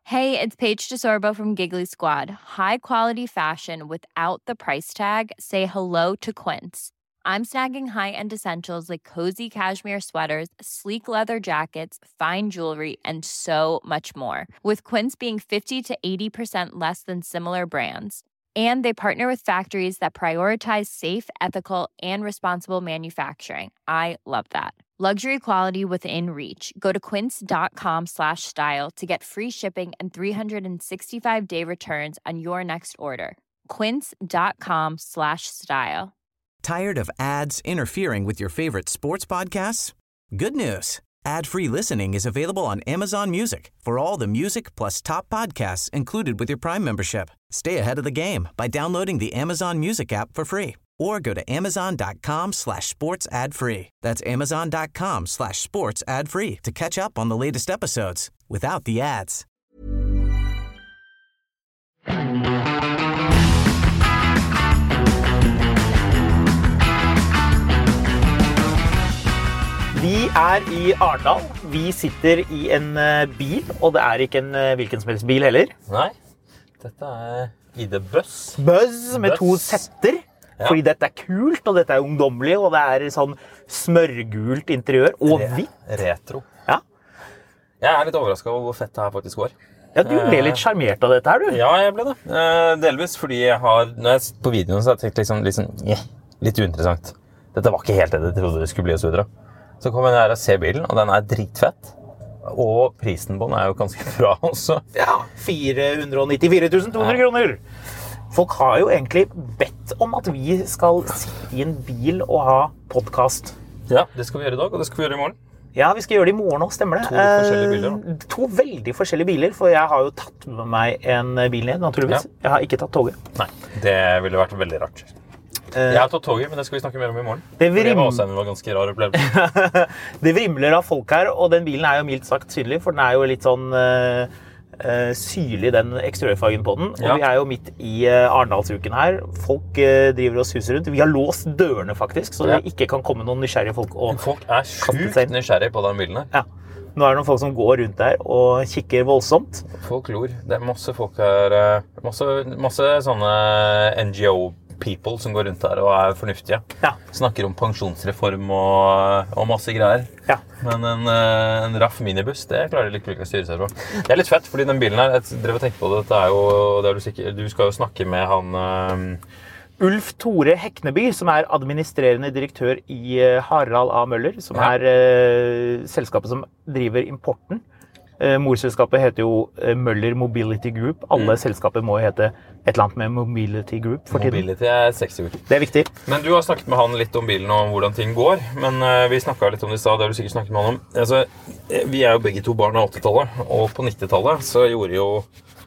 Hey, it's Paige DeSorbo from Giggly Squad. High quality fashion without the price tag. Say hello to Quince. I'm snagging high-end essentials like cozy cashmere sweaters, sleek leather jackets, fine jewelry, and so much more. With Quince being 50 to 80% less than similar brands. And they partner with factories that prioritize safe, ethical, and responsible manufacturing. I love that. Luxury quality within reach. Go to quince.com/style to get free shipping and 365-day returns on your next order. Quince.com/style. Tired of ads interfering with your favorite sports podcasts? Good news. Ad-free listening is available on Amazon Music for all the music plus top podcasts included with your Prime membership. Stay ahead of the game by downloading the Amazon Music app for free or go to amazon.com/sports ad-free. That's amazon.com/sports ad-free to catch up on the latest episodes without the ads. Vi I Arendal. Vi sitter I en bil, og det ikke en hvilken som helst bil heller. Nei, dette ID Buzz. Buzz med to setter, Ja. fordi dette kult, og dette ungdommelig, og det sånn smørgult interiør, og hvitt. Retro. Ja. Jeg litt overrasket over hvor fett det her faktisk var. Ja, du ble litt charmert av dette her, du. Ja, jeg ble det. Delvis fordi jeg har, når jeg på videoen så har jeg tenkt litt uinteressant. Dette var ikke helt det jeg trodde det skulle bli og så videre. Så kom jeg her og ser bilen, og den dritfett. Og prisen på den jo ganske bra også. Ja, 494 200 kroner. Folk har jo egentlig bedt om at vi skal sitte I en bil og ha podcast. Ja, det skal vi gjøre I dag, og det skal vi gjøre I morgen. Ja, vi skal gjøre det I morgen også, stemmer det. To forskjellige biler da. To veldig forskjellige biler, for jeg har jo tatt med meg en bil ned, naturligvis. Ja. Jeg har ikke tatt toget. Nei, det ville vært veldig rart. Jeg har tatt toget, men det skal vi snakke mer om I morgen. Det var også en ganske rar opplevelse. Det vrimler av folk her, og den bilen jo mildt sagt synlig, for den jo litt sånn syrlig, den eksteriørfargen på den. Og Ja. vi jo midt I Arendalsuken her. Folk driver og suser rundt. Vi har låst dørene faktisk, så det ikke kan komme noen nysgjerrige folk og Folk sjukt nysgjerrige på den bilen her. Ja. Nå det noen folk som går rundt der og kikker voldsomt. Folk lor. Det masse folk her, masse sånne NGO-people som går rundt her og fornuftige. Ja. Snakker om pensjonsreform og masse greier. Ja. Men en raff minibuss, det klarer de ikke å styre seg på. Det litt fett, fordi den bilen her, jeg drev og tenkte på det, dette jo, det du sikkert, du skal jo snakke med han... Ulf Tore Hekneby, som administrerende direktør I Harald A. Møller, som selskapet som driver importen. Morselskapet heter jo Møller Mobility Group. Alle selskaper må hete et eller annet med Mobility Group for tiden. Mobility sexy ord. Det viktig. Men du har snakket med han litt om bilen og om hvordan ting går, men vi snakket litt om det I stad, det har du sikkert snakket med han om. Altså, vi jo begge to barn av 80-tallet, og på 90-tallet så gjorde jo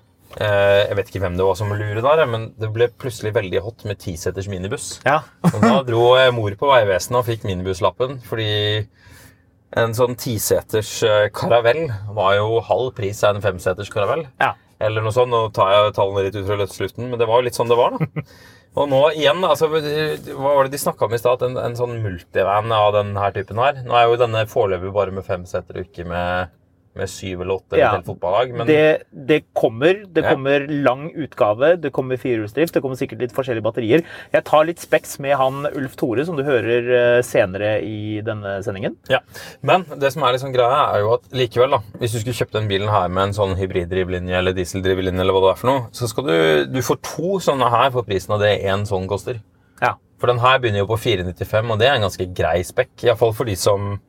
jeg vet ikke hvem det var som lure der, men det ble plutselig veldig hot med 10-seters minibuss. Ja. Og da dro mor på Veivesenet og fikk minibuslappen, fordi en sånn 10-seters karavell var jo halv pris av en 5-seters karavell. Ja. Eller noe sånt, nå tar jeg tallene litt ut fra løftsluften, men det var jo litt sånn det var da. Og nå igjen, altså, hva var det de snakket om I stad? En sånn multivan av denne typen her. Nå jo denne foreløpig bare med 5-seter og ikke med 7 eller 8 Ja. til fotballag. Men Det kommer lang utgave, det kommer firehjulsdrift, det kommer sikkert litt forskjellige batterier. Jeg tar litt speks med han Ulf Tore, som du hører senere I denne sendingen. ja, men det som litt sånn greia jo at likevel da, hvis du skulle kjøpt den bilen her med en sånn hybriddrivlinje eller dieseldrivlinje eller hva det for noe, så skal du få 2 sånne her for prisen av det en sånn koster. Ja. For den her begynner jo på 495, og det en ganske grei spekk, I hvert fall for de som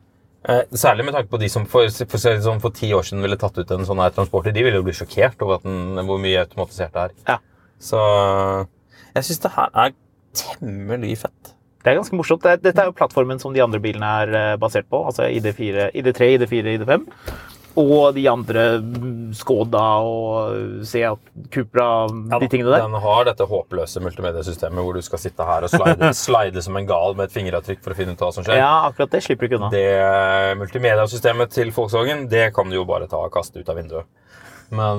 særlig med tanke på de som for 10 år siden ville tatt ut en sånn her transporter, de ville jo bli sjokkert over hvor mye automatisert det Ja. Så jeg synes det her temmelig fett. Det ganske morsomt. Dette jo plattformen som de andre bilene basert på, altså ID4, ID3, ID4, ID5. Og de andre Skoda og Seat, Cupra, de tingene der. Den har dette håpløse multimediesystemet hvor du skal sitte her og slide som en gal med et fingeravtrykk for å finne ut hva som skjer. Ja, akkurat det slipper du ikke unna. Det multimediesystemet til Volkswagen, det kan du jo bare ta og kaste ut av vinduet. Men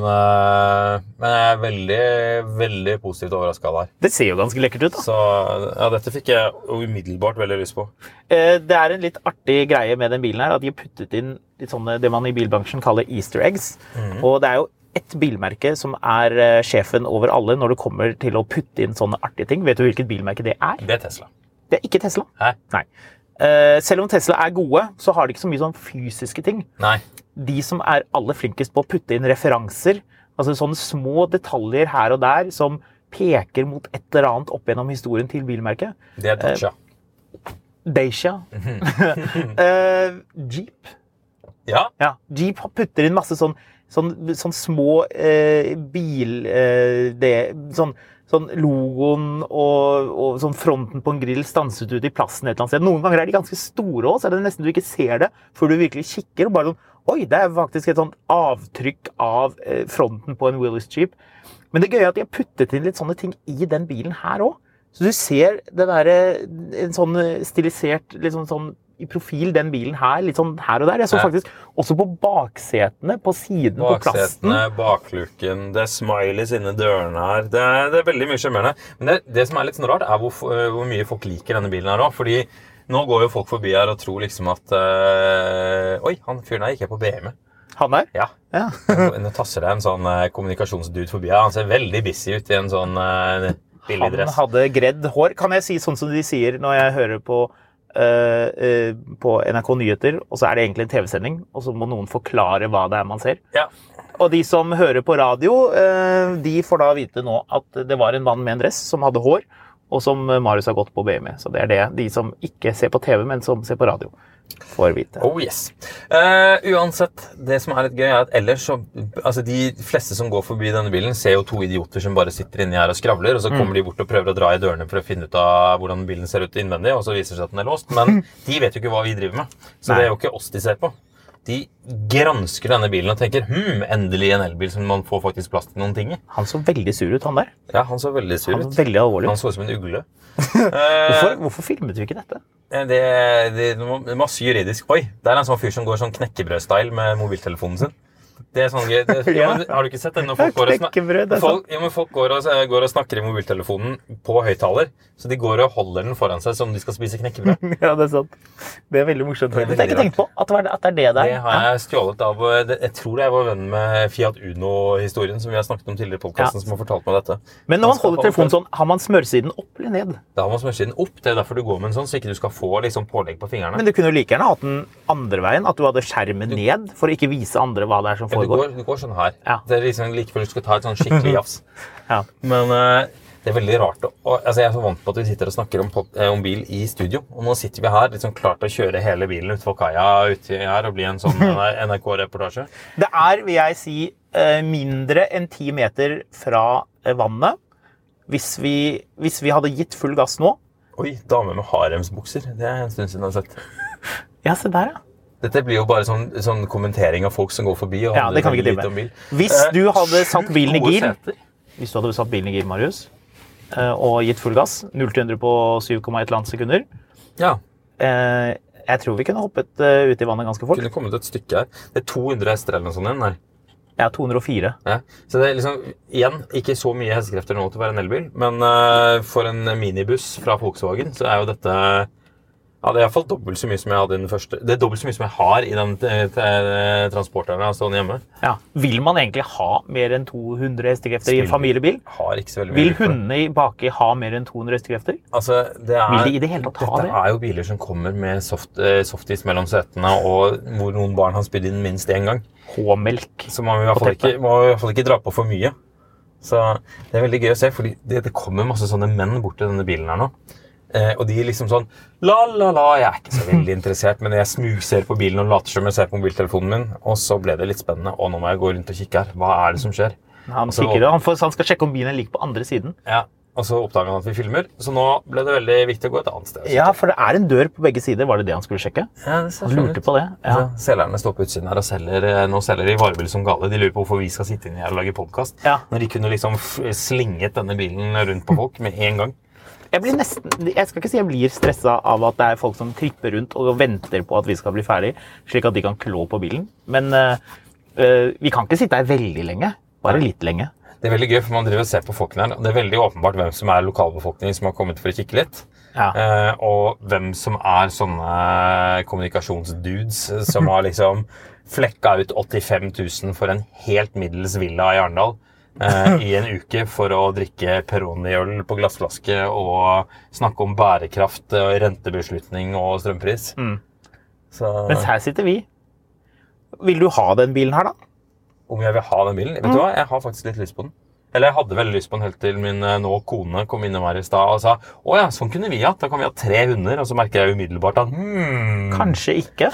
jeg veldig, veldig positivt overrasket der. Det ser jo ganske lekkert ut da. Så ja, dette fikk jeg umiddelbart veldig lyst på. Det en litt artig greie med den bilen her, at de har puttet inn litt sånne, det man I bilbransjen kaller easter eggs. Og det jo ett bilmerke som sjefen over alle når det kommer til å putte inn sånne artige ting. Vet du hvilket bilmerke det er? Det Tesla. Det ikke Tesla. Nei. Selv om Tesla gode, så har de ikke så mye sånn fysiske ting. Nei. De som aller flinkest på å putte inn referanser, altså sånne små detaljer her og der som peker mot et eller annet opp gjennom historien til bilmerket. Det Dacia. Dacia. Jeep. Ja. Jeep putter inn masse sånn små sånn logoen og sånn fronten på en grill stanset ut i plassen et eller annet sted. Noen ganger de ganske store også, så det nesten du ikke ser det før du virkelig kikker, og bare sånn, oi, det faktisk et sånt avtrykk av fronten på en Willys Jeep. Men det gøye at de har puttet inn litt sånne ting i den bilen her også. Så du ser det en sånn stilisert, litt sånn i profil, den bilen her, litt sånn her og der. Jeg så faktisk også på baksetene, på siden, på plasten. Baksetene, baklukken, det smileys inne dørene her. Det er veldig mye skjømmerne. Men det som litt sånn rart, hvor mye folk liker denne bilen her også. Fordi nå går jo folk forbi her og tror liksom at oi, han fyren her gikk jeg på BMW. Han der? Ja. Nå tasser det en sånn kommunikasjonsdude forbi her. Han ser veldig busy ut i en sånn billig dress. Han hadde gredd hår. Kan jeg si sånn som de sier når jeg hører på NRK Nyheter, og så det egentlig en TV-sending, og så må noen forklare hva det man ser. Ja. Og de som hører på radio, de får da vite nå at det var en mann med en dress som hadde hår, og som Marius har gått på BMW. Så det det de som ikke ser på TV, men som ser på radio, får vite. Oh yes. Uansett, det som litt gøy at ellers så, altså de fleste som går forbi denne bilen ser jo to idioter som bare sitter inne her og skravler, og så kommer de bort og prøver å dra i dørene for å finne ut av hvordan bilen ser ut innvendig, og så viser det seg at den låst, men de vet jo ikke hva vi driver med. Så det jo ikke oss de ser på. De gransker denne bilen og tenker, endelig en elbil som man får faktisk plass til noen ting i. Han så veldig sur ut, han der. Ja, han så veldig sur ut. Han så veldig alvorlig. Han så ut som en ugle. Hvorfor filmet du ikke dette? Det er masse juridisk. Oi, det en sånn fyr som går sånn knekkebrød-style med mobiltelefonen sin. Det sånn gøy. Har du ikke sett det? Når folk går og snakker i mobiltelefonen på høyttaler, så de går og holder den foran seg som de skal spise knekkebrød. Ja, det sant. Det veldig morsomt. Det har jeg ikke tenkt på, at det det der. Det har jeg stjålet av, jeg tror det var venn med Fiat Uno-historien, som vi har snakket om tidligere i podcasten, som har fortalt meg dette. Men når man holder telefonen sånn, har man smørsiden opp eller ned? Da har man smørsiden opp, det derfor du går med en sånn, så ikke du skal få liksom pålegg på fingrene. Men du kunne jo like gjerne hatt den andre veien, at du hadde skjermen ned, for å ikke vise andre hva det som foregår. Du går sånn her. Ja. Det liksom like før du skal ta et sånn skikkelig jafs. Men det veldig rart. Altså jeg så vant på at vi sitter og snakker om bil i studio, og nå sitter vi her liksom klart til å kjøre hele bilen ut for kaia ute her og bli en sånn NRK-reportasje. Det vil jeg si, mindre enn 10 meter fra vannet. Hvis vi hadde gitt full gass nå. Oi, dame med haremsbukser. Det en stund siden jeg har sett. Ja, se der, ja. Dette blir jo bare sånn kommentering av folk som går forbi og det kan vi ikke drive med. Hvis du hadde satt bilen i gir, Marius, og gitt full gass, 0-100 på 7,1 sekunder, jeg tror vi kunne hoppet ut i vannet ganske fort. Kunne kommet et stykke her. Det 200 hester eller noe sånt igjen her. Ja, 204. Ja. Så det liksom, igjen, ikke så mye hestekrefter nå til å være en elbil, men for en minibuss fra Volkswagen så jo dette... Ja, det I hvert fall dobbelt så mye som jeg hadde i den første. Det dobbelt så mye som jeg har i den transporteren stående hjemme. Ja. Vil man egentlig ha mer enn 200 hestekrefter i en familiebil? Har ikke så veldig mye. Vil hundene I baki ha mer enn 200 hestekrefter? Altså, vil de I det hele tatt ha det? Dette jo biler som kommer med softis mellom setene, og hvor noen barn har spydd inn minst en gang. H-melk. Så man må I hvert fall ikke dra på for mye. Så det veldig gøy å se, fordi det kommer masse sånne menn bort til denne bilen her nå. Og de liksom sånn, jeg ikke så veldig interessert, men jeg smugser på bilen og later som jeg ser på mobiltelefonen min, og så ble det litt spennende, og nå må jeg gå rundt og kikke her. Hva det som skjer? Han skal sjekke om bilen ligger på andre siden. Ja, og så oppdager han at vi filmer, så nå ble det veldig viktig å gå et annet sted. Ja, for det en dør på begge sider, var det han skulle sjekke? Ja, det ser sånn ut. På det. Ja. Selgerne står på utsiden her og nå selger de varebil som gale. De lurer på hvorfor vi skal sitte inne her og lage podcast, når de kunne liksom slinget denne bilen rundt på folk med en gang. Jeg skal ikke si jeg blir stresset av at det folk som tripper rundt og venter på at vi skal bli ferdig, slik at de kan klå på bilen. Men vi kan ikke sitte her veldig lenge, bare litt lenge. Det veldig gøy, for man driver og ser på folkene her. Det veldig åpenbart hvem som lokalbefolkningen som har kommet for å kikke litt. Ja. Og hvem som sånne kommunikasjonsdudes som har liksom flekka ut 85 000 for en helt middels villa I Arendal I en uke for å drikke Peroni-øl på glassflaske og snakke om bærekraft, rentebeslutning og strømpris. Så... Mens her sitter vi. Vil du ha den bilen her da? Om jeg vil ha den bilen? Vet du hva? Jeg har faktisk litt lyst på den. Eller jeg hadde veldig lyst på den helt til min nå kone kom innom her I sted og sa «Åja, sånn kunne vi ha. Da kan vi ha 3 hunder». Og så merker jeg umiddelbart at Kanskje ikke.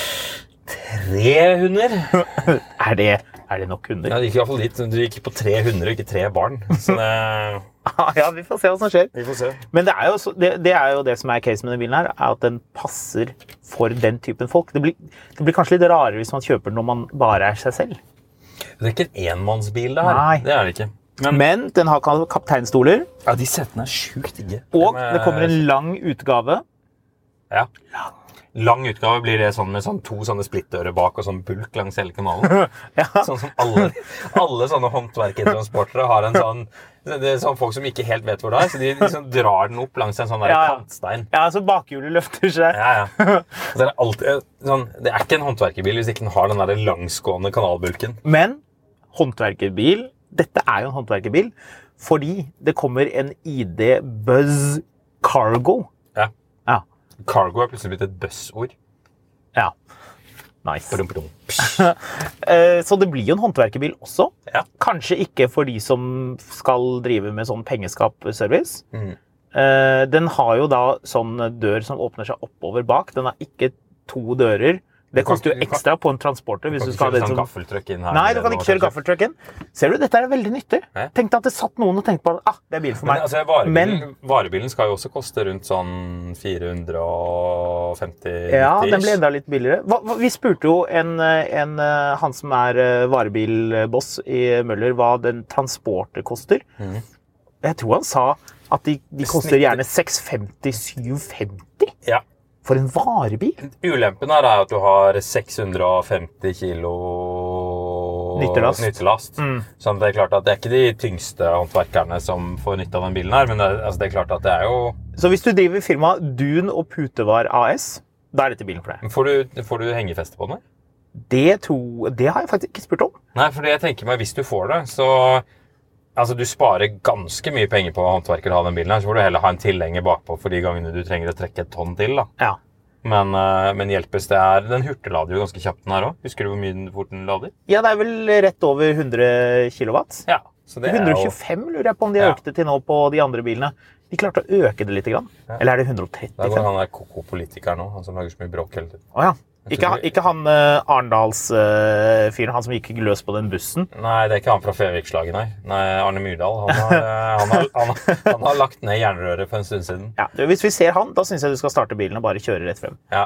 3 hunder? Er det nok hunder? Ja, det gikk I hvert fall dit. Du gikk på 3 hunder og ikke 3 barn. Så det... Ja, vi får se hva som skjer. Vi får se. Men det er jo det som case med den bilen her, er at den passer for den typen folk. Det blir kanskje litt rarere hvis man kjøper når man bare seg selv. Det ikke en enmannsbil det her. Nei. Det det ikke. Men den har kapteinstoler. Ja, de settene sjukt digge. Og det kommer en lang utgave. Ja. Lang utgave blir det sånn med sånn 2 sånne splittdører bak og sånn bulk langs hele kanalen. Ja. Sånn som alle sånne håndverkertransportere har en sånn... Det sånn folk som ikke helt vet hvor det så de liksom drar den opp langs en sånn der kantstein. Ja, så bakhjulet løfter seg. Ja. Og så det alltid sånn... Det ikke en håndverkerbil hvis ikke den har den der langsgående kanalbulken. Men håndverkerbil, dette jo en håndverkerbil, fordi det kommer en ID Buzz Cargo. Ja. Ja. Cargo plutselig blitt et buzzord. Ja. Nice. Så det blir jo en håndverkerbil også. Ja. Kanskje ikke for de som skal drive med sånn pengeskap-service. Den har jo da sånn dør som åpner seg oppover bak. Den har ikke 2 dører. Det koster jo ekstra på en transporter hvis du skal ha det som... gaffeltrøkk inn her. Nei, du kan ikke kjøre gaffeltrøkk inn. Ser du, dette veldig nyttig. Tenk deg at det satt noen og tenkte på at det bil for meg. Men altså, varebilen skal jo også koste rundt sånn 450 Ja, den ble enda litt billigere. Vi spurte jo han som varebilboss I Møller, hva den transporter koster. Jeg tror han sa at de koster gjerne 650-750. Ja. For en varebil? Ulempen her at du har 650 kilo nyttelast. Så det klart at det ikke de tyngste håndverkerne som får nytte av den bilen her, men det klart at det jo... Så hvis du driver firma Dun og Putevar AS, da dette bilen for deg? Får du hengefeste på den? Det har jeg faktisk ikke spurt om. Nei, for jeg tenker meg, hvis du får det, så... Altså, du sparer ganske mye penger på håndverker å ha den bilen her, så får du heller ha en tilhenger bakpå for de gangene du trenger å trekke et tonn til, da. Ja. Men hjelpes den hurtelader jo ganske kjapt den her også. Husker du hvor mye fort den lader? Ja, det vel rett over 100 kilowatt. Ja. Så det 125 lurer jeg på om de har økt det til nå på de andre bilene. De klarte å øke det litt grann. Ja. Eller det 135? Der går han der koko-politiker nå, han som lager så mye bråk hele tiden. Åja. Ikke han Arendals-fyren, han som gikk løs på den bussen? Nei, det ikke han fra Fevik-slaget, nei. Nei, Arne Myrdal. Han har lagt ned jernrøret for en stund siden. Ja, hvis vi ser han, da synes jeg du skal starte bilen og bare kjøre rett frem. Ja.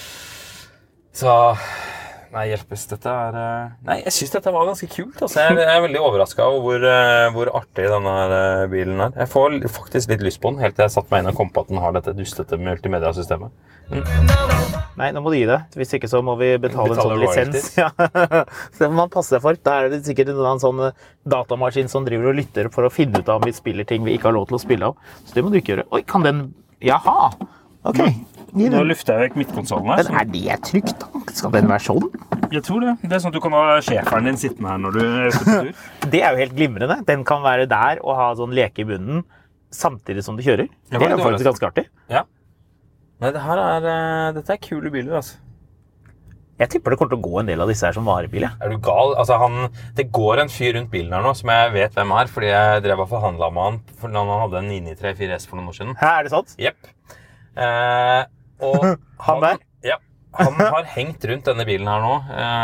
Så... Nei, hjelpes, dette Nei, jeg synes dette var ganske kult, altså. Jeg veldig overrasket over hvor artig denne bilen Jeg får faktisk litt lyst på den, helt til jeg satt meg inn og kom på at den har dette dustete multimedia-systemet. Nei, nå må du gi det. Hvis ikke så må vi betale en sånn lisens. Ja. Så det må man passe seg for. Da det sikkert en sånn datamaskin som driver og lytter for å finne ut av om vi spiller ting vi ikke har lov til å spille av. Så det må du ikke gjøre. Oi, kan den... Jaha! Ok. Nå lufter jeg vekk midtkonsollen her. Men det trygt da? Skal den være sånn? Jeg tror det. Det sånn at du kan ha sjeferen din sittende her når du ute på tur. Det jo helt glimrende. Den kan være der og ha sånn leke I bunnen samtidig som du kjører. Det jo faktisk ganske artig. Ja. Nei, dette kule biler, altså. Jeg tipper det kommer til å gå en del av disse her som varebil, ja. Du gal? Altså, det går en fyr rundt bilen her nå, som jeg vet hvem fordi jeg drev og forhandlet med han når han hadde en 993 4S for noen år siden. Her det sant? Jepp. Og han der? Ja, han har hengt rundt denne bilen her nå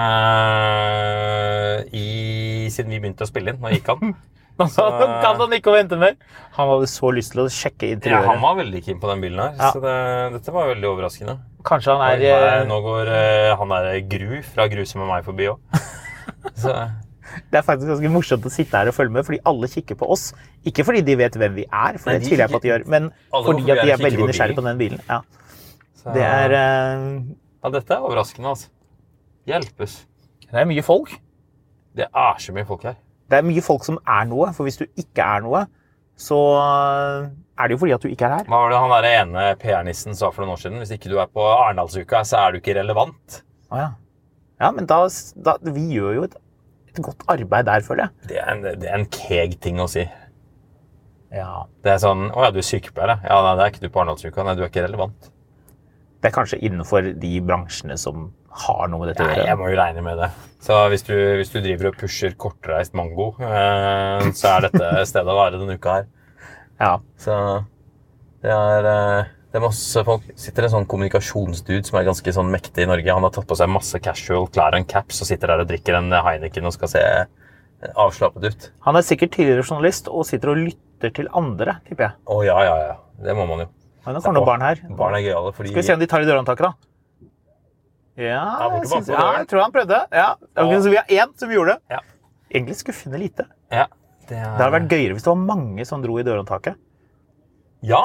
siden vi begynte å spille inn. Nå gikk han. Så kan han ikke vente mer. Han hadde så lyst til å sjekke interiøret. Ja, han var veldig keen på den bilen her, så dette var veldig overraskende. Kanskje han Nå går han Gru fra Gru som meg forbi også. Det faktisk ganske morsomt å sitte her og følge med, fordi alle kikker på oss. Ikke fordi de vet hvem vi for det tviler jeg på at de gjør, men fordi at de veldig nysgjerrige på den bilen. Ja. Det Ja, dette overraskende, altså. Hjelpes. Det mye folk. Det så mye folk her. Det mye folk som noe, for hvis du ikke noe, så det jo fordi at du ikke her. Hva var det han der ene PR-nissen sa for noen år siden? Hvis ikke du på Arendalsuka, så du ikke relevant. Åja. Ja, men da vi gjør jo et godt arbeid der, føler jeg. Det er en keg ting å si. Ja. Det er sånn, åja, du er sykepleier, ja, nei, det er ikke du på Arendalsuka, nei, du er ikke relevant. Det er kanskje innenfor de bransjene som har noe med dette å Nei, gjøre. jeg må jo regne med det. Så hvis du driver og pusher kortreist mango, så er dette stedet å være denne uka her. Ja. Så det er masse folk. Sitter en sånn kommunikasjonsdude som er ganske sånn mektig i Norge. Han har tatt på seg masse casual klær og en caps og sitter der og drikker en Heineken og skal se avslappet ut. Han er sikkert tidligere journalist og sitter og lytter til andre, tipper jeg. Å ja. Det må man jo. Men nå kommer noen barn her. Barn er gøyale, fordi... Skal vi se om de tar i dørhåndtaket, da? Ja, jeg tror han prøvde. Ja. Så vi har en som gjorde det. Ja. Egentlig skuffende lite. Ja. Det hadde vært gøyere hvis det var mange som dro i dørhåndtaket. Ja.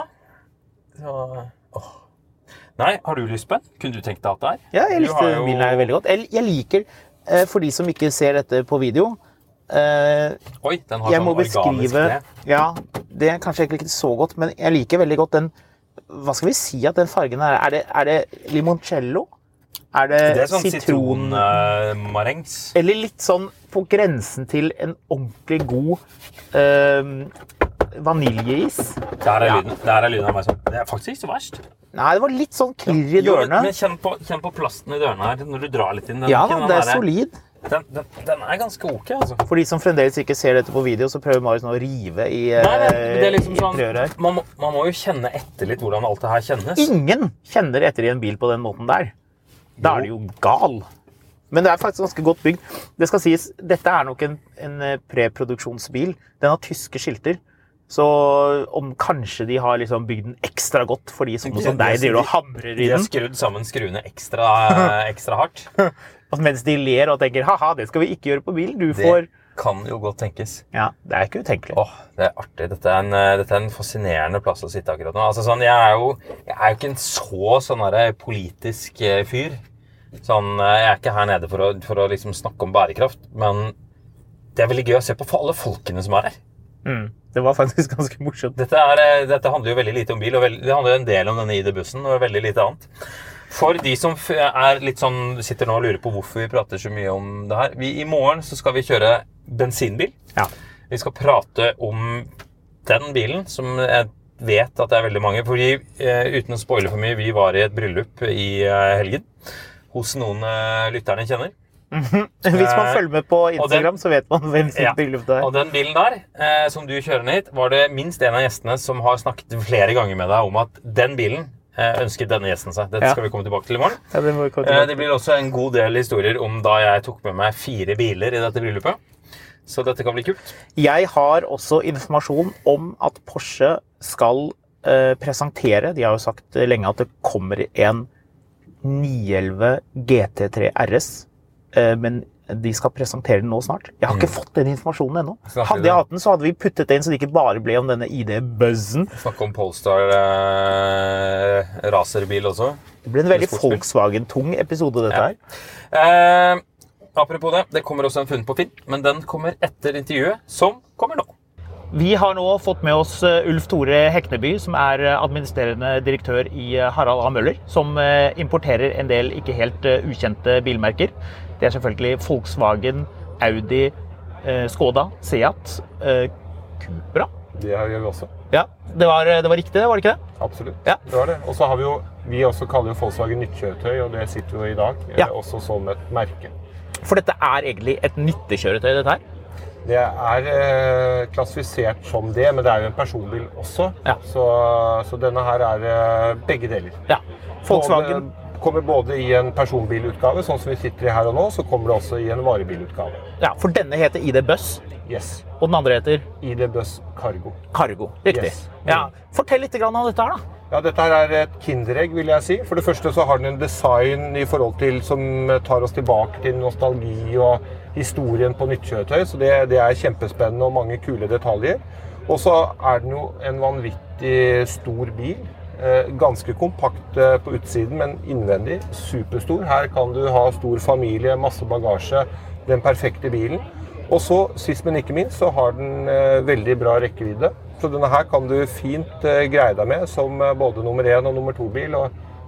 Nei, har du lyst på en? Kunne du tenkt deg at det er? Ja, jeg likte bilen her veldig godt. Jeg liker, for de som ikke ser dette på video, Oi, den har sånn organisk det. Ja, det er kanskje ikke så godt, men jeg liker veldig godt den, hva skal vi si at den fargen er det limoncello? Er det sånn sitronmarengs? Eller litt sånn på grensen til en ordentlig god vaniljeis. Der er lyden av meg sånn. Det er faktisk ikke så verst. Nei, det var litt sånn klirr i dørene. Men kjenn på plasten i dørene her, når du drar litt inn. Ja, det er solid. Den er ganske ok, altså. For de som fremdeles ikke ser dette på video, så prøver Marius nå å rive i det er liksom sånn, her. Man må jo kjenne etter litt hvordan alt det her kjennes. Ingen kjenner etter i en bil på den måten der. Da er det jo gal. Men det er faktisk ganske godt bygd. Det skal sies, dette er nok en preproduksjonsbil. Den har tyske skilter. Så om kanskje de har liksom bygd den ekstra godt for de som deg driver og hamrer i den. De har skrudd sammen skruene ekstra hardt. Mens de ler og tenker, haha, det skal vi ikke gjøre på bilen. Det kan jo godt tenkes. Ja, det er ikke utenkelig. Det er artig. Dette er en fascinerende plass å sitte akkurat nå. Altså, sånn, jeg er jo ikke en sånn politisk fyr. Sånn, jeg er ikke her nede for å liksom snakke om bærekraft, men det er veldig gøy å se på alle folkene som er her. Det var faktisk ganske morsomt. Dette handler jo veldig lite om bil, og det handler en del om denne ID-bussen, og veldig lite annet. For de som er litt sånn, sitter nå og lurer på hvorfor vi prater så mye om det her. I morgen så skal vi kjøre bensinbil. Ja. Vi skal prate om den bilen, som jeg vet at det er veldig mange. Fordi, uten å spoile for mye, vi var i et bryllup i helgen, hos noen lytterne kjenner. Hvis man følger med på Instagram, så vet man hvem sitt bryllup det er. Og den bilen der, som du kjører ned hit, var det minst en av gjestene som har snakket flere ganger med deg om at den bilen ønsket denne gjesten seg. Dette skal vi komme tilbake til i morgen. Ja, det blir også en god del historier om da jeg tok med meg 4 biler i dette bryllupet. Så dette kan bli kult. Jeg har også informasjon om at Porsche skal presentere, de har jo sagt lenge at det kommer en 911 GT3 RS, men de skal presentere den nå snart. Jeg har ikke fått den informasjonen ennå. Hadde jeg hatt den, så hadde vi puttet det inn, så det ikke bare ble om denne ID-buzzen. Snakke om Polestar racerbil også. Det ble en veldig Volkswagen-tung episode, dette her. Apropos det kommer også en funn på Finn, men den kommer etter intervjuet, som kommer nå. Vi har nå fått med oss Ulf Tore Hekneby, som er administrerende direktør i Harald A. Møller, som importerer en del ikke helt ukjente bilmerker. Det er selvfølgelig Volkswagen, Audi, Skoda, Seat, Cupra. Det gjør vi også. Ja, det var riktig, var det ikke det? Absolutt, ja. Det var det. Og så har vi også kaller jo Volkswagen nyttkjøretøy, og det sitter jo i dag, også som et merke. For dette er egentlig et nyttekjøretøy, dette her? Det er klassifisert som det, men det er jo en personbil også. Ja. Så denne her er begge deler. Ja. Volkswagen kommer både i en personbilutgave, sånn som vi sitter i her og nå, så kommer det også i en varebilutgave. Ja, for denne heter ID Buzz. Yes. Og den andre heter? ID Buzz Cargo. Cargo, riktig. Yes. Ja. Fortell litt om dette her, da. Ja, dette her er et kinderegg, vil jeg si. For det første så har den en design i forhold til som tar oss tilbake til nostalgi og historien på nyttkjøretøy, så det er kjempespennende og mange kule detaljer. Og så er den jo en vanvittig stor bil. Ganske kompakt på utsiden, men innvendig superstor. Her kan du ha stor familie, masse bagasje, den perfekte bilen. Og så, sist men ikke minst, så har den veldig bra rekkevidde. Så denne her kan du fint greie deg med som både nummer 1 og nummer 2 bil, og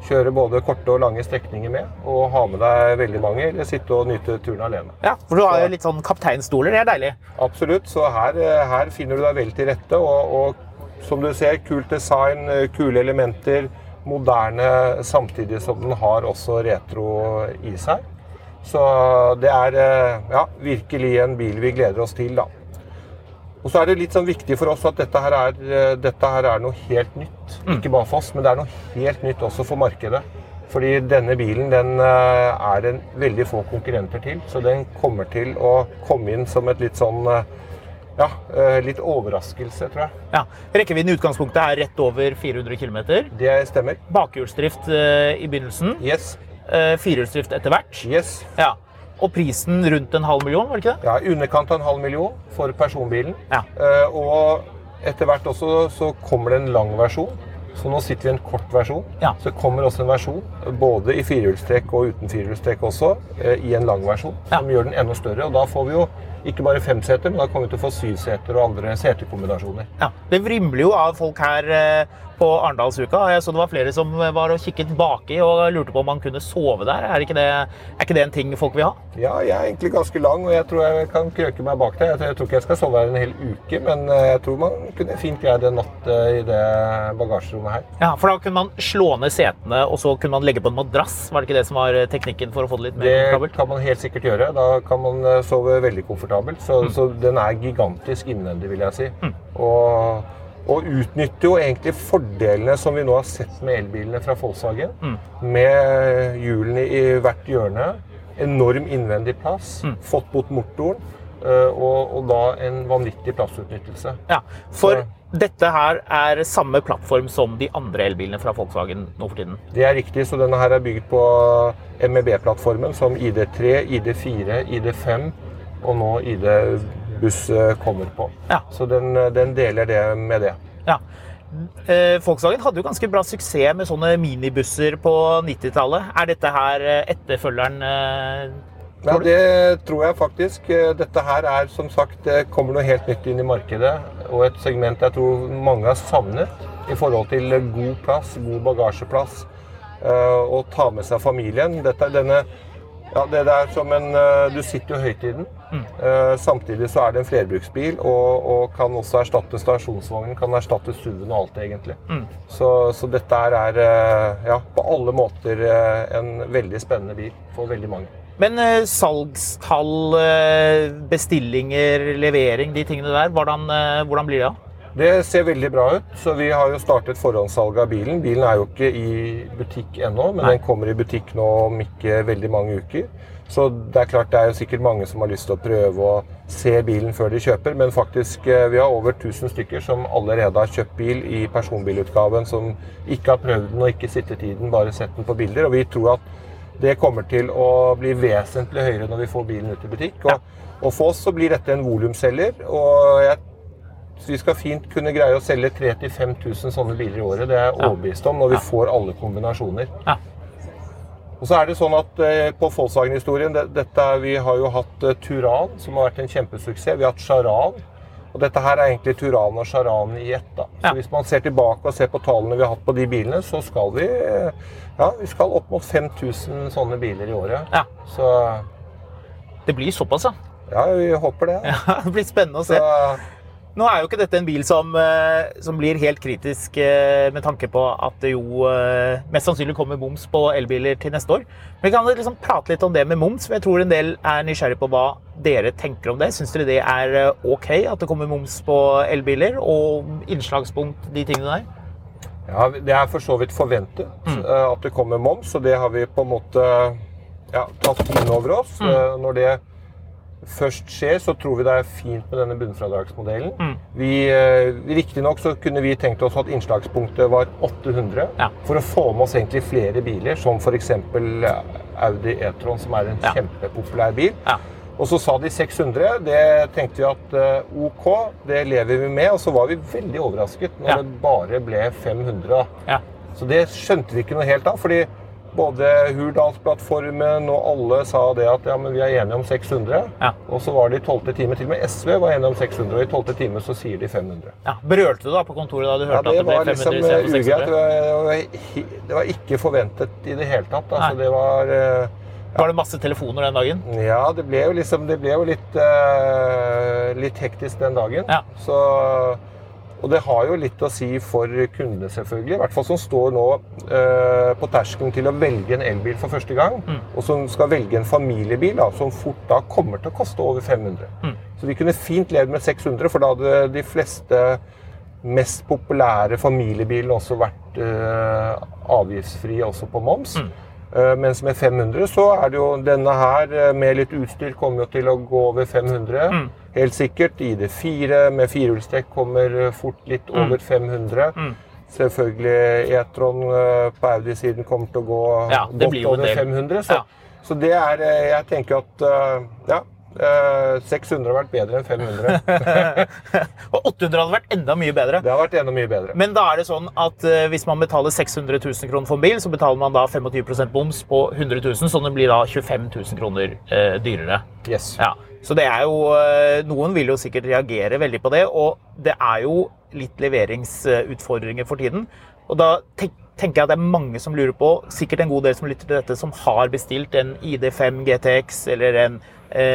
kjøre både korte og lange strekninger med, og ha med deg veldig mange, eller sitte og nyte turen alene. Ja, for du har jo litt sånn kapteinstoler, det er deilig. Absolutt, så her finner du deg vel til rette, og som du ser, kult design, kule elementer, moderne, samtidig som den har også retro i seg. Så det ja, virkelig en bil vi gleder oss til da. Og så det litt sånn viktig for oss at dette her noe helt nytt. Ikke bare for oss, men det noe helt nytt også for markedet. Fordi denne bilen, den det veldig få konkurrenter til, så den kommer til å komme inn som et litt sånn, ja, litt overraskelse, tror jeg. Ja, rekkevidden i utgangspunktet rett over 400 kilometer. Det stemmer. Bakhjulsdrift i begynnelsen. Yes. Firehjulsdrift etter hvert. Yes. Ja. Og prisen rundt 500 000, var det ikke det? Ja, underkant av 500 000 for personbilen. Ja. Og etter hvert også så kommer det en lang versjon. Så nå sitter vi i en kort versjon. Ja. Så kommer også en versjon, både i firehjulstrekk og uten firehjulstrekk også, i en lang versjon, som gjør den enda større. Og da får vi jo ikke bare 5 seter, men da kommer vi til å få 7 seter og andre setekombinasjoner. Ja, det vrimler jo av folk her på Arendalsuka. Jeg så det var flere som var og kikket baki og lurte på om man kunne sove der. Ikke det en ting folk vil ha? Ja, jeg egentlig ganske lang, og jeg tror jeg kan krøke meg bak der. Jeg tror ikke jeg skal sove her en hel uke, men jeg tror man kunne fint greie en natt i det bagasjerommet her. Ja, for da kunne man slå ned setene, og så kunne man legge på en madrass. Var det ikke det som var teknikken for å få det litt mer komfortabelt? Det kan man helt sikkert gjøre. Da kan man sove veldig komfortabelt. Så den gigantisk innvendig, vil jeg si. Og utnytter jo egentlig fordelene som vi nå har sett med elbilene fra Volkswagen. Med hjulene i hvert hjørne, enorm innvendig plass, fått bort motoren, og da en vanvittig plassutnyttelse. Ja, for dette her samme plattform som de andre elbilene fra Volkswagen nå for tiden? Det riktig, så denne her bygd på MEB-plattformen som ID3, ID4, ID5 og nå ID-buss kommer på. Ja. Så den deler det med det. Ja. Volkswagen hadde jo ganske bra suksess med sånne minibusser på 90-tallet. Dette her etterfølgeren? Ja, det tror jeg faktisk. Dette her som sagt, det kommer noe helt nytt inn i markedet, og et segment jeg tror mange har savnet i forhold til god plass, god bagasjeplass, og ta med seg familien. Ja, det som du sitter jo høyt i den. Samtidig så det en flerbruksbil, og kan også erstatte stasjonsvognen, kan erstatte SUV-en og alt egentlig. Så dette ja, på alle måter en veldig spennende bil for veldig mange. Men salgstall, bestillinger, levering, de tingene der, hvordan blir det da? Det ser veldig bra ut, så vi har jo startet forhåndssalg av bilen. Bilen jo ikke i butikk ennå, men den kommer i butikk nå om ikke veldig mange uker. Så det klart, det jo sikkert mange som har lyst til å prøve å se bilen før de kjøper, men faktisk, vi har over 1000 stykker som allerede har kjøpt bil i personbilutgaven, som ikke har prøvd den og ikke sittet i den, bare sett den på bilder, og vi tror at det kommer til å bli vesentlig høyere når vi får bilen ut i butikk. Og for oss så blir dette en volumselger, og vi skal fint kunne greie å selge 3 000 til 5 000 sånne biler i året. Det overbevist om når vi får alle kombinasjoner. Ja. Og så det sånn at på Volkswagen-historien, vi har jo hatt Touran, som har vært en kjempesuksess. Vi har hatt Charan, og dette her egentlig Touran og Charan i ett. Da. Så hvis man ser tilbake og ser på tallene vi har hatt på de bilene, så skal vi skal opp mot 5 000 sånne biler i året. Ja. Så det blir såpass, ja. Ja, vi håper det. Ja, det blir spennende å se. Nå jo ikke dette en bil som blir helt kritisk med tanke på at det jo mest sannsynlig kommer moms på elbiler til neste år. Men vi kan liksom prate litt om det med moms, for jeg tror en del nysgjerrig på hva dere tenker om det. Synes dere det ok at det kommer moms på elbiler og innslagspunkt, de tingene der? Ja, det for så vidt forventet at det kommer moms, og det har vi på en måte tatt inn over oss. Når det først skjer, så tror vi det fint med denne bunnfradragsmodellen. Riktig nok så kunne vi tenkt oss at innslagspunktet var 800 for å få med oss egentlig flere biler, som for eksempel Audi e-tron, som en kjempepopulær bil. Og så sa de 600, det tenkte vi at ok, det lever vi med, og så var vi veldig overrasket når det bare ble 500. Så det skjønte vi ikke noe helt av, fordi både Hurdalsplattformen og alle sa det at ja, men vi er enige om 600. Ja. Og så var det i 12. time, til og med SV var enige om 600, og i 12. time så sier de 500. Ja, berørte du da på kontoret da du hørte det at det ble 500 liksom ugreit. Det var ikke forventet i det hele tatt. Altså, det var... Var det masse telefoner den dagen? Ja, det ble jo litt hektisk den dagen. Ja. Så, og det har jo litt å si for kundene selvfølgelig, i hvert fall som står nå på terskelen til å velge en elbil for første gang, og som skal velge en familiebil da, som fort da kommer til å koste over 500. Så vi kunne fint levd med 600, for da hadde de fleste mest populære familiebilene også vært avgiftsfrie også på moms. Mens med 500 så er det jo denne her med litt utstyr kommer jo til å gå over 500. Helt sikkert. ID4 med firehjulstrekk kommer fort litt over 500. Selvfølgelig E-tron på Audi-siden kommer til å gå godt over 500. Så det er, jeg tenker at 600 har vært bedre enn 500. Og 800 hadde vært enda mye bedre. Det har vært enda mye bedre. Men da er det sånn at hvis man betaler 600 000 kroner for en bil, så betaler man da 25% moms på 100 000, så det blir da 25 000 kroner dyrere. Yes. Ja. Så det er jo, noen vil jo sikkert reagere veldig på det, og det er jo litt leveringsutfordringer for tiden. Og da tenker jeg at det er mange som lurer på, sikkert en god del som lytter til dette, som har bestilt en ID5 GTX eller en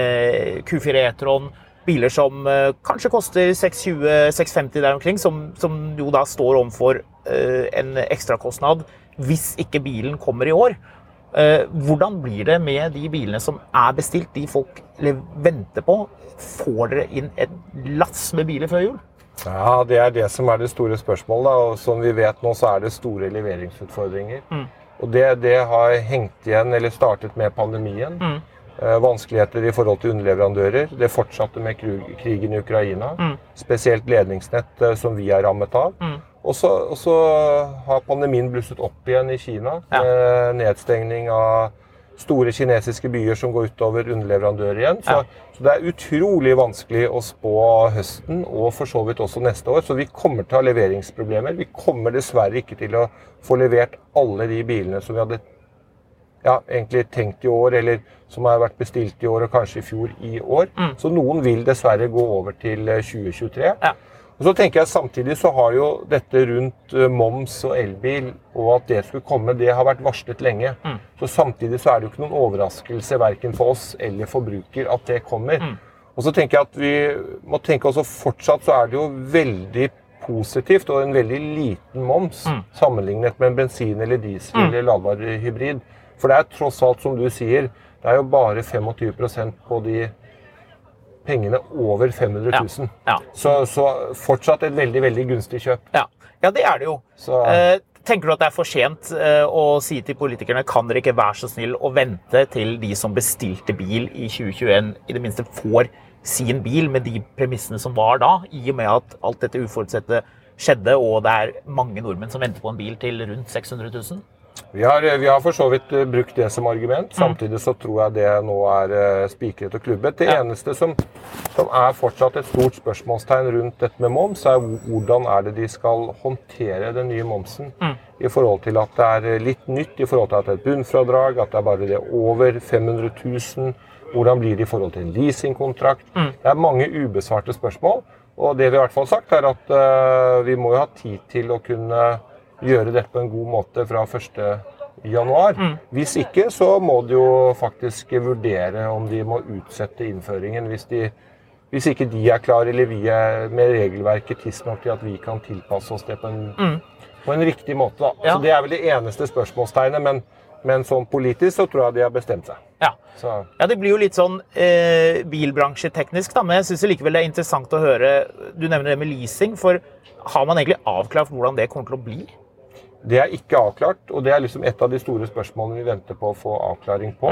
Q4 e-tron, biler som kanskje koster 620-650 der omkring, som jo da står om for en ekstra kostnad hvis ikke bilen kommer i år. Hvordan blir det med de bilene som er bestilt, de folk venter på? Får dere inn et lass med biler før jul? Ja, det er det som er det store spørsmålet, da. Og som vi vet nå, så er det store leveringsutfordringer. Og det har hengt igjen, eller startet med pandemien. Vanskeligheter i forhold til underleverandører. Det fortsatte med krigen i Ukraina. Spesielt ledningsnett som vi er rammet av. Og så har pandemien blusset opp igjen i Kina. Nedstengning av store kinesiske byer som går utover underleverandører igjen. Så det er utrolig vanskelig å spå høsten, og for så vidt også neste år. Så vi kommer til å ha leveringsproblemer. Vi kommer dessverre ikke til å få levert alle de bilene som vi hadde egentlig tenkt i år, eller som har vært bestilt i år, og kanskje i fjor i år. Så noen vil dessverre gå over til 2023. Og så tenker jeg samtidig så har jo dette rundt moms og elbil, og at det skulle komme, det har vært varslet lenge. Så samtidig så er det jo ikke noen overraskelse, hverken for oss eller forbruker, at det kommer. Og så tenker jeg at vi må tenke også fortsatt, så er det jo veldig positivt, og en veldig liten moms, sammenlignet med en bensin eller diesel eller ladbar hybrid. For det er tross alt, som du sier, det er jo bare 25% på de pengene over 500 000. Så fortsatt et veldig, veldig gunstig kjøp. Ja, det er det jo. Tenker du at det er for sent å si til politikerne, kan dere ikke være så snill å vente til de som bestilte bil i 2021 i det minste får sin bil med de premissene som var da, i og med at alt dette uforutsette skjedde, og det er mange nordmenn som venter på en bil til rundt 600 000? Vi har for så vidt brukt det som argument. Samtidig så tror jeg det nå er spikret og klubbet. Det eneste som er fortsatt et stort spørsmålstegn rundt dette med moms, er hvordan er det de skal håndtere den nye momsen. I forhold til at det er litt nytt, i forhold til at det er et bunnfradrag, at det er bare det over 500 000. Hvordan blir det i forhold til en leasingkontrakt? Det er mange ubesvarte spørsmål. Og det vi i hvert fall sagt er at vi må jo ha tid til å kunne gjøre dette på en god måte fra 1. januar. Hvis ikke, så må de jo faktisk vurdere om de må utsette innføringen. Hvis ikke de er klare, eller vi er med regelverket tidsnok til at vi kan tilpasse oss det på en riktig måte. Da. Så det er vel det eneste spørsmålstegnet, men sånn politisk så tror jeg de har bestemt seg. Ja, det blir jo litt sånn bilbransjeteknisk, da, men jeg synes likevel det er interessant å høre, du nevner det med leasing, for har man egentlig avklart hvordan det kommer til å bli? Det er ikke avklart, og det er liksom et av de store spørsmålene vi venter på å få avklaring på.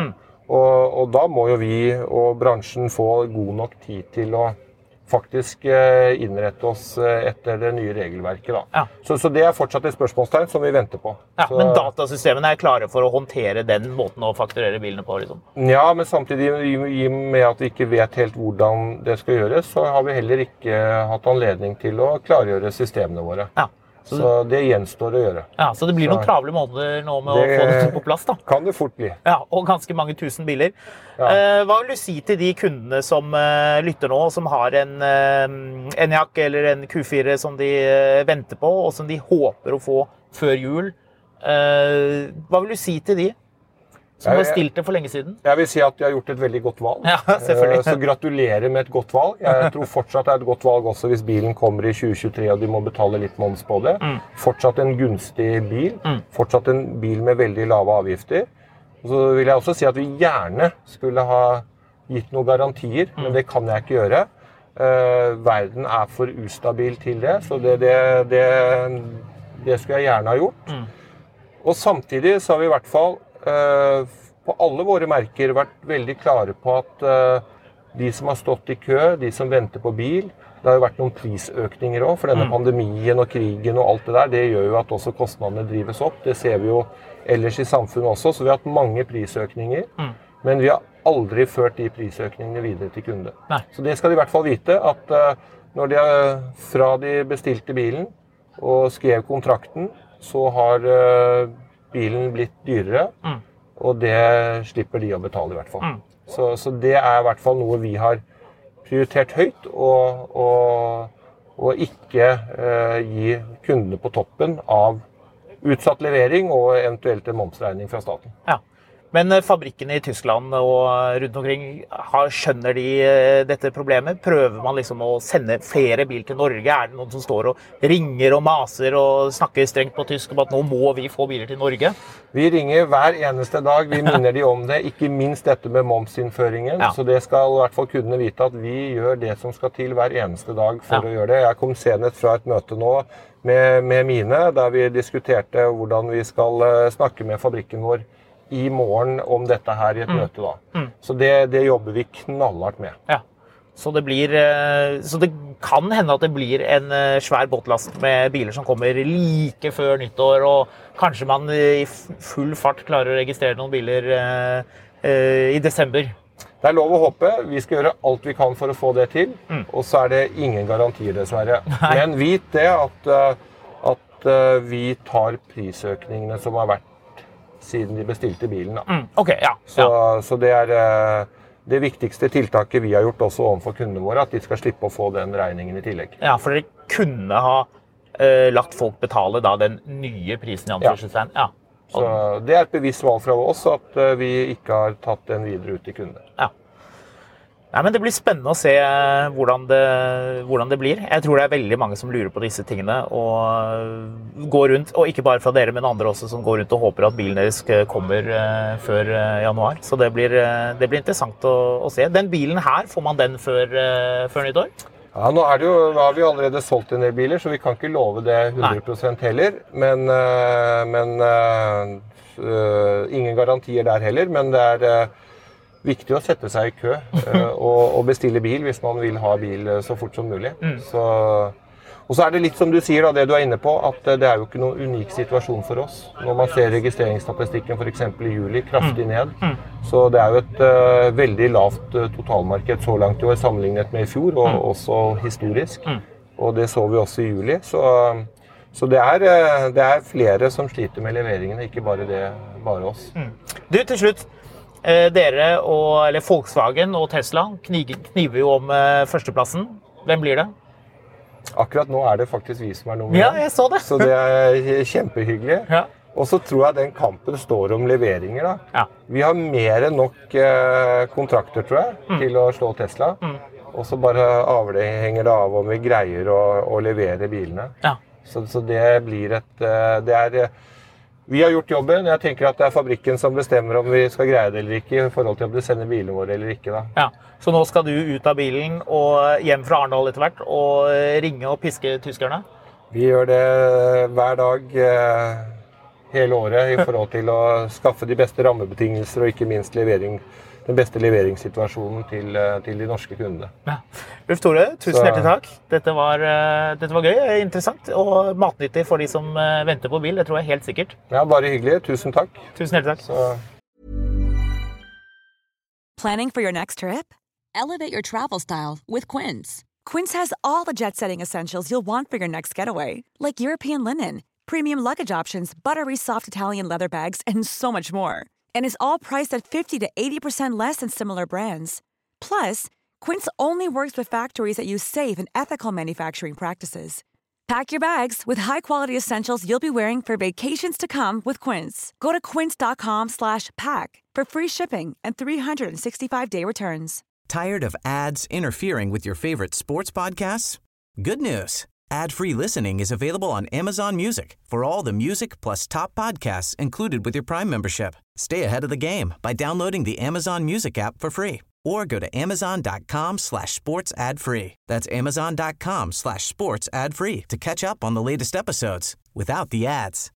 Og da må jo vi og bransjen få god nok tid til å faktisk innrette oss etter det nye regelverket. Da. Så det er fortsatt et spørsmålstegn som vi venter på. Men datasystemene er klare for å håndtere den måten å fakturere bilene på? Liksom. Ja, men samtidig i og med at vi ikke vet helt hvordan det skal gjøres, så har vi heller ikke hatt anledning til å klargjøre systemene våre. Så det gjenstår å gjøre. Ja, så det blir noen travle måneder nå med å få det på plass da. Kan det fort bli. Ja, og ganske mange tusen biler. Ja. Hva vil du si til de kundene som lytter nå, som har en Enyaq eller en Q4 som de venter på, og som de håper å få før jul? Hva vil du si til de som har stilt det for lenge siden? Jeg vil si at de har gjort et veldig godt valg. Ja, selvfølgelig. Så gratulerer med et godt valg. Jeg tror fortsatt det er et godt valg også hvis bilen kommer i 2023 og de må betale litt moms på det. Fortsatt en gunstig bil. Fortsatt en bil med veldig lave avgifter. Og så vil jeg også si at vi gjerne skulle ha gitt noen garantier, men det kan jeg ikke gjøre. Verden er for ustabil til det, så det skulle jeg gjerne ha gjort. Og samtidig så har vi i hvert fall på alle våre merker vært veldig klare på at de som har stått i kø, de som venter på bil, det har jo vært noen prisøkninger også, for denne pandemien og krigen og alt det der, det gjør jo at også kostnadene drives opp. Det ser vi jo ellers i samfunnet også, så vi har hatt mange prisøkninger, men vi har aldri ført de prisøkningene videre til kunde. Nei. Så det skal de i hvert fall vite, at når fra de bestilte bilen og skrev kontrakten, så har bilen blitt dyrere, og det slipper de å betale i hvert fall. Så det er i hvert fall noe vi har prioritert høyt, og ikke gi kundene på toppen av utsatt levering og eventuelt en momsregning fra staten. Ja. Men fabrikkene i Tyskland og rundt omkring, skjønner de dette problemet? Prøver man liksom å sende flere bil til Norge? Er det noen som står og ringer og maser og snakker strengt på tysk om at nå må vi få biler til Norge? Vi ringer hver eneste dag, vi minner de om det, ikke minst dette med momsinnføringen. Ja. Så det skal i hvert fall kundene vite at vi gjør det som skal til hver eneste dag for å gjøre det. Jeg kom senest fra et møte nå med mine, der vi diskuterte hvordan vi skal snakke med fabrikken vår i morgen om dette her i et møte da. Så det jobber vi knallhardt med. Ja. Så det kan hende at det blir en svær båtlast med biler som kommer like før nyttår, og kanskje man i full fart klarer å registrere noen biler i desember. Det er lov å håpe. Vi skal gjøre alt vi kan for å få det til, og så er det ingen garantier dessverre. Nei. Men vit det at vi tar prisøkningene som har vært siden de bestilte bilen. Da. Okay, ja. Så det er det viktigste tiltaket vi har gjort også overfor kundene våre, at de skal slippe å få den regningen i tillegg. Ja, for dere kunne ha latt folk betale da den nye prisen i anførselstegn. Ja. Så det er et bevisst valg fra oss at vi ikke har tatt den videre ut til kunder. Ja. Nei, men det blir spennende å se hvordan det blir. Jeg tror det er veldig mange som lurer på disse tingene og går rundt, og ikke bare fra dere, men andre også som går rundt og håper at bilen deres kommer før januar. Så det blir interessant å se. Den bilen her, får man den før nyttår? Ja, nå har vi allerede solgt en del biler, så vi kan ikke love det 100% heller. Men ingen garantier der heller, men det er viktig å sette seg i kø og bestille bil hvis man vil ha bil så fort som mulig. Og så er det litt som du sier, da, det du er inne på, at det er jo ikke noen unik situasjon for oss. Når man ser registreringsstatistikken for eksempel i juli, kraftig ned, så det er jo et veldig lavt totalmarked så langt i år sammenlignet med i fjor, og også historisk. Og det så vi også i juli. Så det er flere som sliter med leveringene, ikke bare oss. Du, til slutt, dere eller Volkswagen og Tesla kniver jo om førsteplassen. Hvem blir det? Akkurat nå er det faktisk vi som er nummer 1. Ja, jeg så det. Så det er kjempehyggelig. Ja. Og så tror jeg den kampen står om leveringer da. Ja. Vi har mer enn nok kontrakter, tror jeg, til å slå Tesla. Og så bare henger det av om vi greier å levere bilene. Ja. Så det blir vi har gjort jobben. Jeg tenker at det er fabrikken som bestemmer om vi skal greie det eller ikke, i forhold til om de sender bilene våre eller ikke. Da. Ja, så nå skal du ut av bilen og hjem fra Arendal etter hvert og ringe og piske tyskerne? Vi gjør det hver dag hele året i forhold til å skaffe de beste rammebetingelser og ikke minst den beste leveringssituasjonen til de norske kundene. Ja. Ulf Tore, tusen hjertelig takk. Dette var gøy, interessant og matnyttig for de som venter på bil. Det tror jeg helt sikkert. Ja, bare hyggelig. Tusen takk. Tusen hjertelig takk. Planning for your next trip? Elevate your travel style with Quince. Quince has all the jet-setting essentials you'll want for your next getaway, like European linen, premium luggage options, buttery soft Italian leather bags, and so much more. And is all priced at 50 to 80% less than similar brands. Plus, Quince only works with factories that use safe and ethical manufacturing practices. Pack your bags with high-quality essentials you'll be wearing for vacations to come with Quince. Go to quince.com/pack for free shipping and 365-day returns. Tired of ads interfering with your favorite sports podcasts? Good news. Ad-free listening is available on Amazon Music for all the music plus top podcasts included with your Prime membership. Stay ahead of the game by downloading the Amazon Music app for free or go to amazon.com/sports ad-free. That's amazon.com/sports ad-free to catch up on the latest episodes without the ads.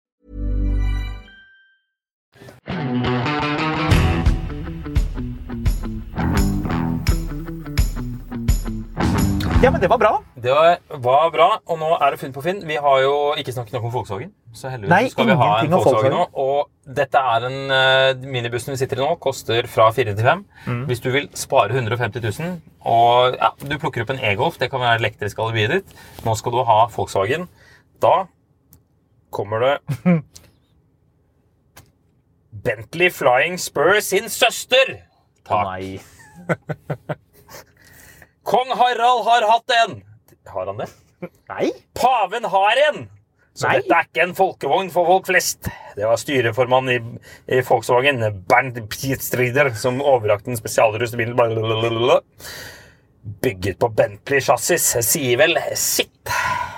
Ja, men det var bra. Det var bra, og nå det funnet på Finn. Vi har jo ikke snakket noe om Volkswagen, så heldigvis skal vi ha en Volkswagen nå. Og dette en minibussen vi sitter i nå, koster fra 4 til 5. Hvis du vil spare 150 000, og ja, du plukker opp en e-Golf, det kan være elektrisk alibiet ditt. Nå skal du ha Volkswagen. Da kommer det Bentley Flying Spur sin søster. Takk. Nei. Kong Harald har hatt en. Har han det? Nei. Paven har en. Så Nei. dette ikke en folkevogn for folk flest. Det var styreformann i Volkswagen, Bernd Pietstrider, som overrakte en spesialrustet bil. Bygget på Bentley-chassis, sier vel sitt.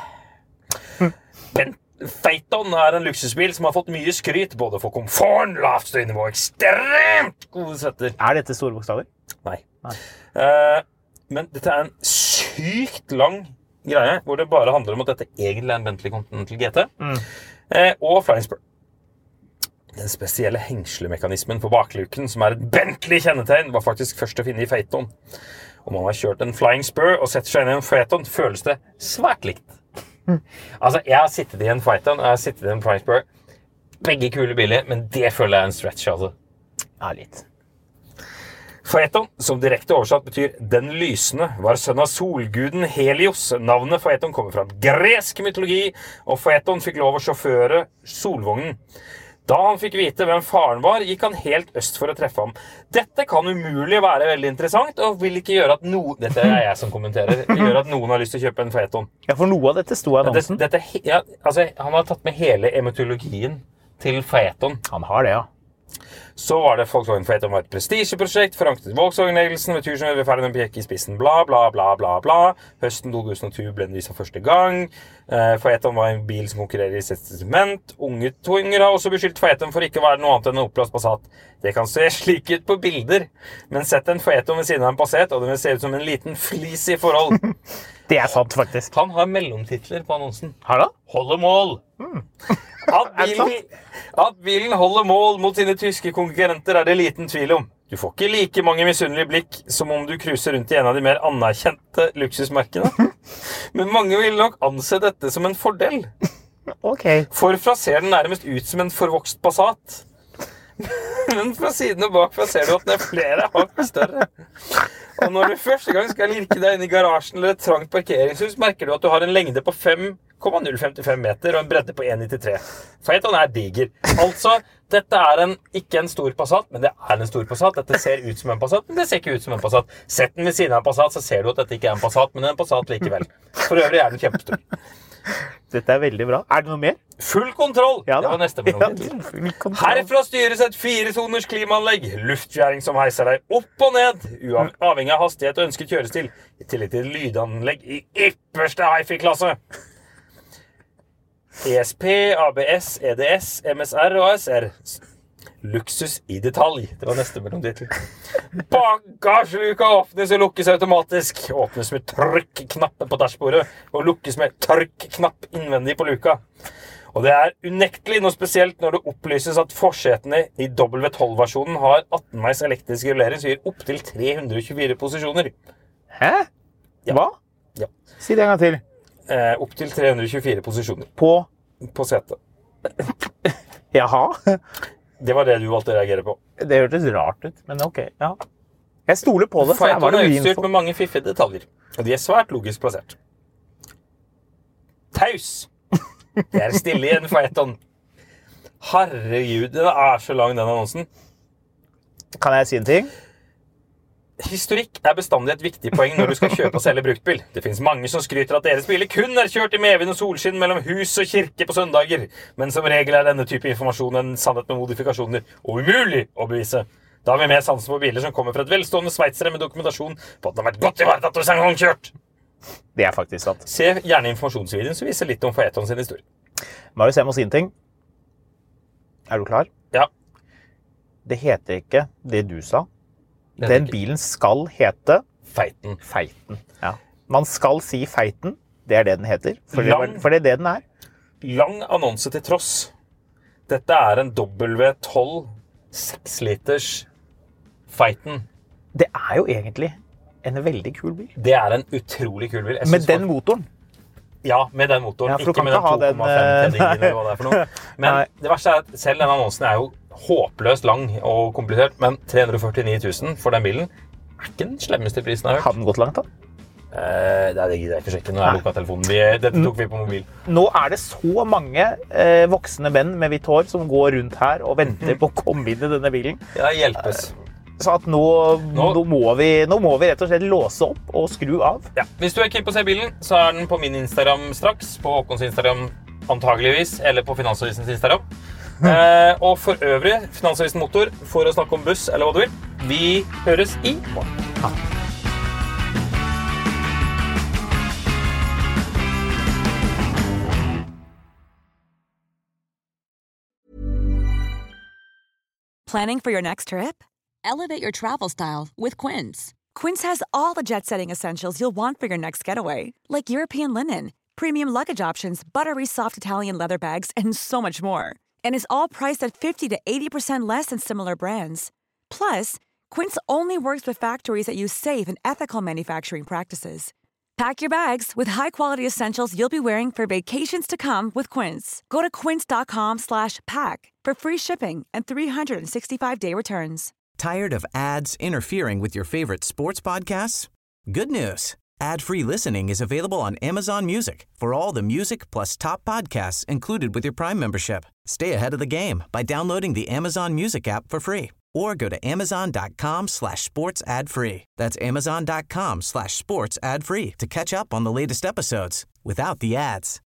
Phaeton en luksusbil som har fått mye skryt, både for komforten, lavt støynivå og ekstremt gode setter. Dette store bokstaver? Nei. Men dette en sykt lang greie, hvor det bare handler om at dette egentlig en Bentley Continental GT. Og Flying Spur. Den spesielle hengslemekanismen på bakluken, som et Bentley-kjennetegn, var faktisk først å finne i Phaeton. Om man har kjørt en Flying Spur og setter seg inn i en Phaeton, føles det svært likt. Altså, jeg har sittet i en Phaeton, og jeg har sittet i en Flying Spur. Begge kule biler, men det føler jeg en stretch, altså. Ja, litt. Phaeton, som direkte oversatt betyr «den lysende», var sønn av solguden Helios. Navnet Phaeton kommer fra gresk mytologi, og Phaeton fikk lov å sjåføre solvognen. Da han fikk vite hvem faren var, gikk han helt øst for å treffe ham. Dette kan umulig være veldig interessant, og vil ikke gjøre at dette jeg som kommenterer, gjør at noen har lyst til å kjøpe en Phaeton. Ja, for noe av dette stod i annonsen. Ja, altså, han har tatt med hele mytologien til Phaeton. Han har det, ja. Så var det Volkswagen Phaeton var et prestisjeprosjekt, forankret i Volkswagen-ledelsen, ved tusen ved ferden Pjekk i spissen, bla, bla, bla, bla, bla. Høsten 2020 ble den vist for første gang. Phaeton var en bil som konkurrerer i sitt segment. Unge tvinger har også beskyldt Phaeton for ikke å være noe annet enn en Opel Passat. Det kan se slik ut på bilder, men sett en Phaeton ved siden av en Passat, og den vil se ut som en liten flis i forhold. Det sant, faktisk. Han har mellomtitler på annonsen. Har han? Holder mål. At bilen holder mål mot sine tyske konkurrenter det liten tvil om. Du får ikke like mange misunnelige blikk som om du cruiser rundt i en av de mer anerkjente luksusmerkene. Men mange vil nok anse dette som en fordel. Ok. Forfra ser den nærmest ut som en forvokst Passat. Men fra siden og bakfra ser du at den flere hakk større. Og når du første gang skal lirke deg inn i garasjen eller et trangt parkeringshus, merker du at du har en lengde på 5,055 meter og en bredde på 1,93. Phaeton diger. Altså, dette ikke en stor Passat, men det en stor Passat. Dette ser ut som en Passat, men det ser ikke ut som en Passat. Sett den ved siden av en Passat, så ser du at dette ikke en Passat, men en Passat likevel. For øvrig den kjempestor. Dette veldig bra. Det noe mer? Full kontroll! Ja, det var neste mellomtittel. Herfra styres et 4-soners klimaanlegg. Luftfjæring som heiser deg opp og ned, avhengig av hastighet og ønsket kjørestil. I tillegg til lydanlegg i ypperste hi-fi-klasse. ESP, ABS, EDS, MSR og ASR. Luksus i detalj. Det var neste mellomtittel. Bagasjeluka åpnes og lukkes automatisk. Åpnes med trykk-knappen på dashbordet og lukkes med trykk-knapp innvendig på luka. Og det unektelig noe spesielt når det opplyses at forsetene i W12-versjonen har 18-veis elektrisk regulering som gir opp til 324 posisjoner. Hæ? Ja. Hva? Ja. Si det en gang til. Opp til 324 posisjoner. På setet. Jaha. Det var det du valgte å reagere på. Det hørtes rart ut, men ok, ja. Jeg stoler på det, for jeg var Phaeton det utstyrt med mange fiffige detaljer, og de svært logisk plassert. Taus! Det stille i en Phaeton. Herregud, den så lang, den annonsen. Kan jeg si en ting? Historikk bestandig et viktig poeng når du skal kjøpe og selge bruktbil. Det finnes mange som skryter at deres biler kun kjørt i medvind og solskinn mellom hus og kirke på søndager, men som regel denne type informasjon en sannhet med modifikasjoner og umulig å bevise. Da har vi mer sansen på biler som kommer fra et velstående sveitsere med dokumentasjon på at den har vært godt ivaretatt og en gang kjørt. Det faktisk sant. Se gjerne informasjonsvideoen som viser litt om Phaeton sin historie. Marius, jeg må si en ting. Du klar? Ja. Det heter ikke det du sa. Den bilen skal hete Phaeton. Ja. Man skal si Phaeton. Det det den heter. For det det den Lang annonse til tross. Dette en W12 6 liters Phaeton. Det jo egentlig en veldig kul bil. Det en utrolig kul bil. Med den motoren. Ja, med den motoren. Ja, ikke med den 2,5 TDI eller hva det for noe. Men det verste at selv denne annonsen jo håpløst lang og komplisert, men 349 000 for den bilen ikke den slemmeste prisen jeg har hørt. Har den gått langt da? Det gidder jeg ikke sjekke. Nå lukket telefonen. Dette tok vi på mobil. Nå det så mange voksne menn med hvitt hår som går rundt her og venter på å komme inn i denne bilen. Ja, hjelpes. Så at nå må vi rett og slett låse opp og skru av. Ja. Hvis du keen på å se bilen, så den på min Instagram straks, på Håkons Instagram antageligvis, eller på Finansavisens Instagram. Og for øvrig, Finansavisen Motor, for å snakke om buss, eller hva du vil. Vi høres i morgen. Ja. Planning for your next trip? Elevate your travel style with Quince. Quince has all the jet-setting essentials you'll want for your next getaway, like European linen, premium luggage options, buttery soft Italian leather bags, and so much more. And is all priced at 50 to 80% less than similar brands. Plus, Quince only works with factories that use safe and ethical manufacturing practices. Pack your bags with high-quality essentials you'll be wearing for vacations to come with Quince. Go to quince.com/pack for free shipping and 365-day returns. Tired of ads interfering with your favorite sports podcasts? Good news. Ad-free listening is available on Amazon Music for all the music plus top podcasts included with your Prime membership. Stay ahead of the game by downloading the Amazon Music app for free or go to amazon.com/sports ad-free. That's amazon.com/sports ad-free to catch up on the latest episodes without the ads.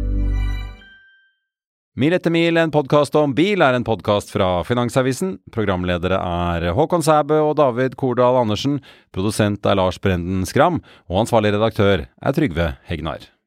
Mil etter mil, en podcast om bil, en podcast fra Finansavisen. Programledere Håkon Sæbø og David Kordal Andersen. Produsent Lars Brenden Skram. Og ansvarlig redaktør Trygve Hegnar.